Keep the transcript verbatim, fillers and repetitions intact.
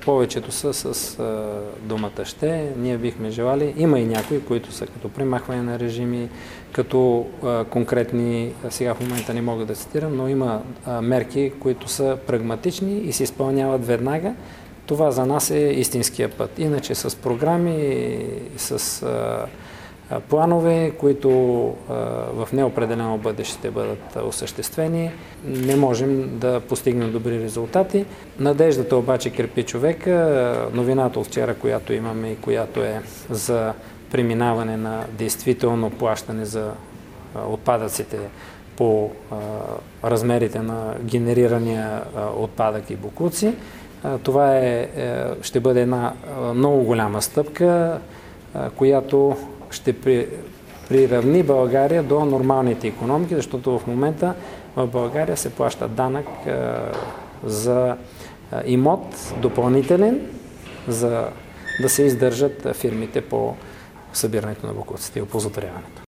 повечето са с думата ще. Ние бихме желали. Има и някои, които са като премахване на режими, като конкретни, сега в момента не мога да цитирам, но има мерки, които са прагматични и се изпълняват веднага. Това за нас е истинския път. Иначе с програми, с планове, които в неопределено бъдеще ще бъдат осъществени, не можем да постигнем добри резултати. Надеждата обаче крепи човека. Новината от вчера, която имаме и която е за преминаване на действително плащане за отпадъците по размерите на генерирания отпадък и боклуци. Това е, ще бъде една много голяма стъпка, която ще приравни България до нормалните икономики, защото в момента в България се плаща данък за имот допълнителен, за да се издържат фирмите по събирането на боклуците и оползотворяването.